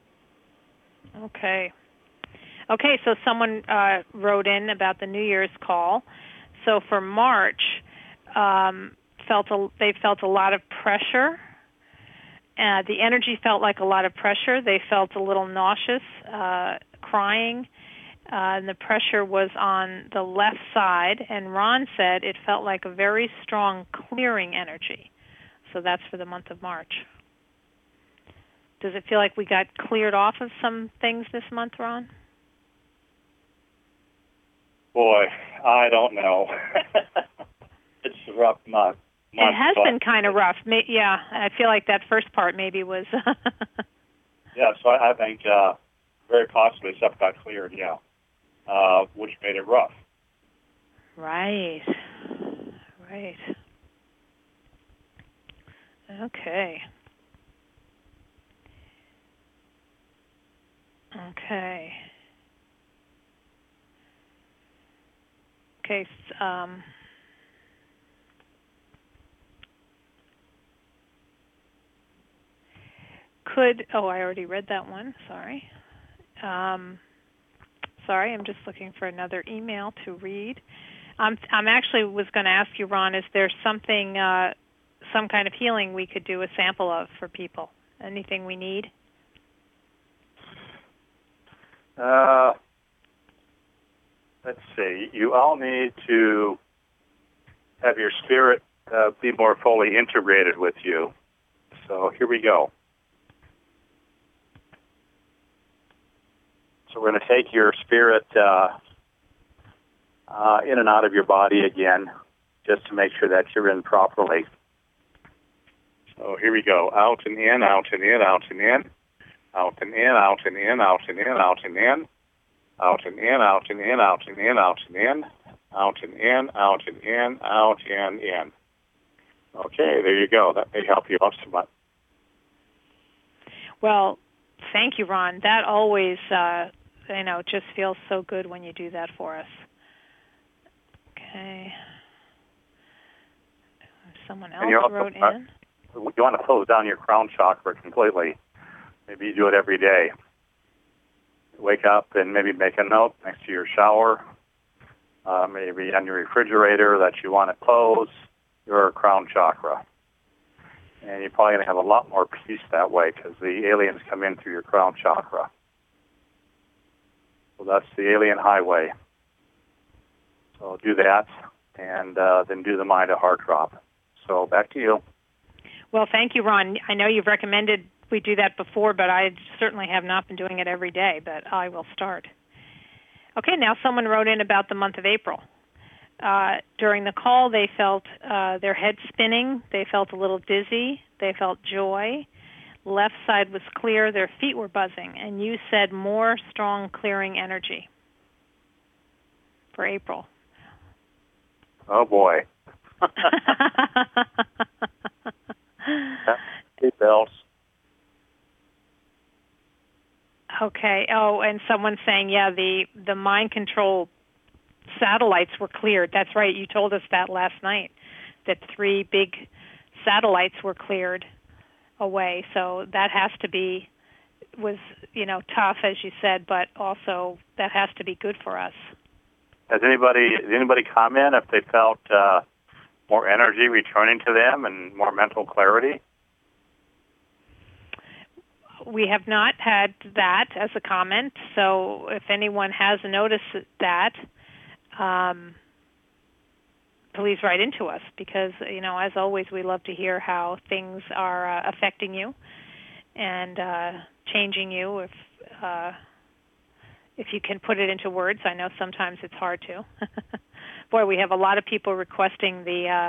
Okay, so someone wrote in about the New Year's call. So for March, they felt a lot of pressure. The energy felt like a lot of pressure. They felt a little nauseous, crying, and the pressure was on the left side. And Ron said it felt like a very strong clearing energy. So that's for the month of March. Does it feel like we got cleared off of some things this month, Ron? Boy, I don't know. It's a rough month. It has been kind of rough. Yeah, I feel like that first part maybe was... Yeah, so I think very possibly stuff got cleared, yeah, which made it rough. Right. Okay. I already read that one. Sorry. I'm just looking for another email to read. I'm actually was going to ask you, Ron, is there something, some kind of healing we could do a sample of for people? Anything we need? Let's see. You all need to have your spirit be more fully integrated with you. So here we go. So we're going to take your spirit in and out of your body again, just to make sure that you're in properly. So here we go. Out and in, out and in, out and in. Out and in, out and in, out and in, out and in. Out and in, out and in, out and in, out and in. Out and in, out and in, out and in. Okay, there you go. That may help you out somewhat. Well, thank you, Ron. That always, just feels so good when you do that for us. Okay. Someone else wrote in. You want to close down your crown chakra completely. Maybe you do it every day. Wake up and maybe make a note next to your shower, maybe on your refrigerator that you want to close your crown chakra. And you're probably going to have a lot more peace that way because the aliens come in through your crown chakra. So that's the alien highway. So do that, and then do the mind to heart drop. So back to you. Well, thank you, Ron. I know you've recommended we do that before, but I certainly have not been doing it every day, but I will start. Okay, now someone wrote in about the month of April. During the call, they felt their head spinning. They felt a little dizzy. They felt joy. Left side was clear. Their feet were buzzing. And you said more strong clearing energy for April. Oh, boy. Eight bells. Okay. Oh, and someone's saying, the mind control satellites were cleared. That's right. You told us that last night, that 3 big satellites were cleared away. So that has to be, was tough, as you said, but also that has to be good for us. Did anybody comment if they felt more energy returning to them and more mental clarity? We have not had that as a comment, so if anyone has noticed that, please write into us because, as always, we love to hear how things are affecting you and changing you if you can put it into words. I know sometimes it's hard to. Boy, we have a lot of people requesting the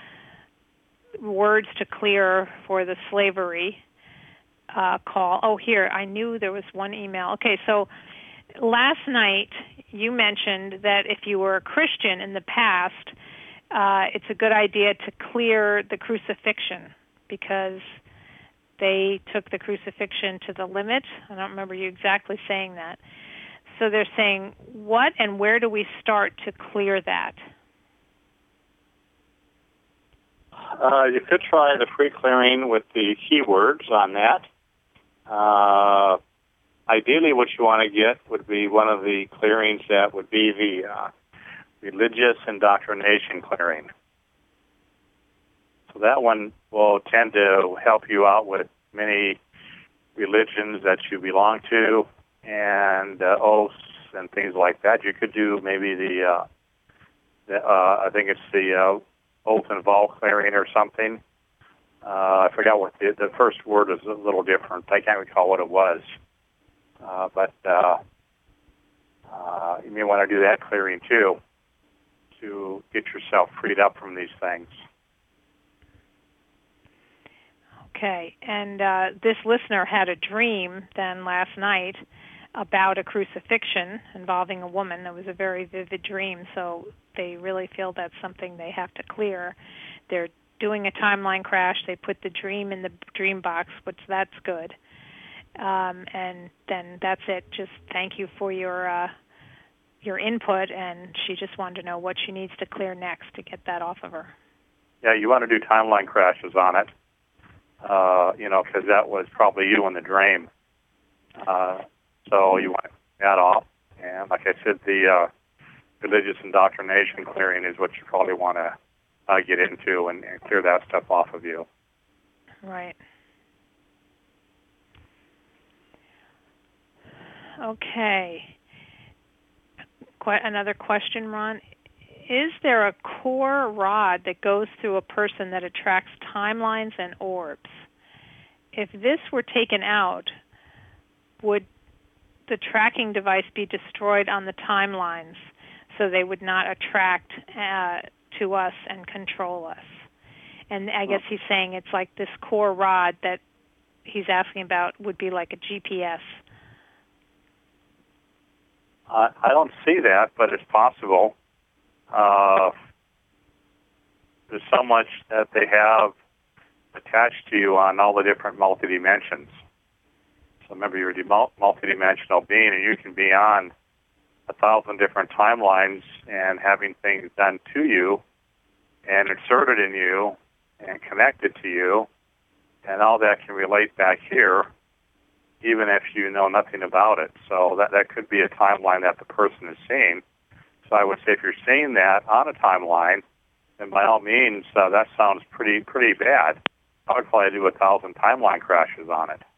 words to clear for the slavery call. Oh, here, I knew there was one email. Okay, so last night you mentioned that if you were a Christian in the past, it's a good idea to clear the crucifixion because they took the crucifixion to the limit. I don't remember you exactly saying that. So they're saying, what and where do we start to clear that? You could try the free clearing with the keywords on that. Ideally, what you want to get would be one of the clearings that would be the religious indoctrination clearing. So that one will tend to help you out with many religions that you belong to and oaths and things like that. You could do maybe I think it's the oath and vow clearing or something. I forgot what the first word is a little different. I can't recall what it was. But you may want to do that clearing too to get yourself freed up from these things. Okay, and this listener had a dream then last night about a crucifixion involving a woman. It was a very vivid dream, so they really feel that's something they have to clear. They're doing a timeline crash. They put the dream in the dream box, which that's good. And then that's it. Just thank you for your input, and she just wanted to know what she needs to clear next to get that off of her. Yeah, you want to do timeline crashes on it, because that was probably you in the dream. So you want that off. And like I said, the religious indoctrination clearing is what you probably want to get into and clear that stuff off of you. Right. Okay. Another question, Ron. Is there a core rod that goes through a person that attracts timelines and orbs? If this were taken out, would the tracking device be destroyed on the timelines so they would not attract to us and control us? And I guess he's saying it's like this core rod that he's asking about would be like a GPS. I don't see that, but it's possible. There's so much that they have attached to you on all the different multi-dimensions. So remember, you're a multi-dimensional being, and you can be on 1,000 different timelines and having things done to you and inserted in you and connected to you, and all that can relate back here, even if you know nothing about it. So that could be a timeline that the person is seeing. So I would say if you're seeing that on a timeline, then by all means, that sounds pretty bad. I would probably do 1,000 timeline crashes on it.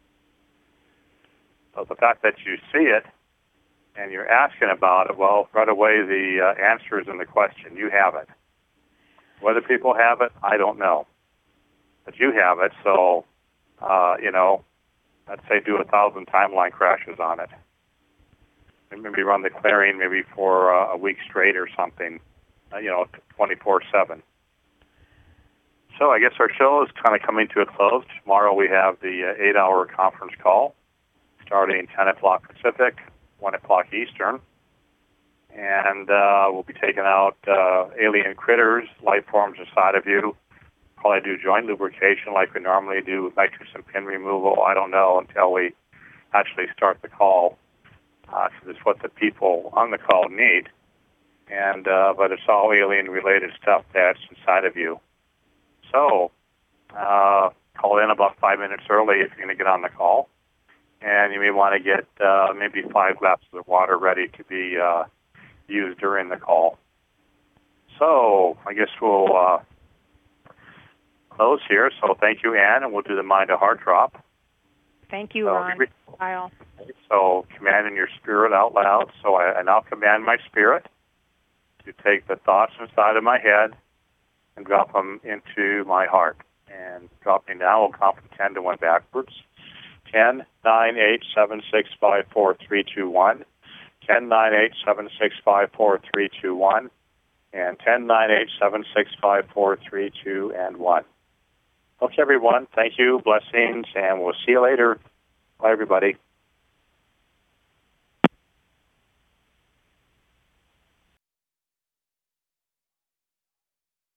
So the fact that you see it and you're asking about it, well, right away the answer is in the question. You have it. Whether people have it, I don't know. But you have it, so, let's say do 1,000 timeline crashes on it. And maybe run the clearing maybe for a week straight or something, 24/7. So I guess our show is kind of coming to a close. Tomorrow we have the 8-hour conference call starting 10 o'clock Pacific, 1 o'clock Eastern. And we'll be taking out alien critters, life forms inside of you. Probably do joint lubrication like we normally do with nitrous and pin removal. I don't know until we actually start the call. So it's what the people on the call need. And but it's all alien-related stuff that's inside of you. So call in about 5 minutes early if you're going to get on the call. And you may want to get maybe 5 glasses of water ready to be used during the call. So I guess we'll close here. So thank you, Ann, and we'll do the Mind to Heart drop. Thank you, Ron. Kyle. So command in your spirit out loud. So I now command my spirit to take the thoughts inside of my head and drop them into my heart. And dropping down, we'll count from 10 to 1 backwards. 10, 9, 8, 7, 6, 5, 4, 3, 2, 1. 10, 9, 8, 7, 6, 5, 4, 3, 2, 1. And 10, 9, 8, 7, 6, 5, 4, 3, 2, and 1. Okay, everyone. Thank you. Blessings, and we'll see you later. Bye, everybody.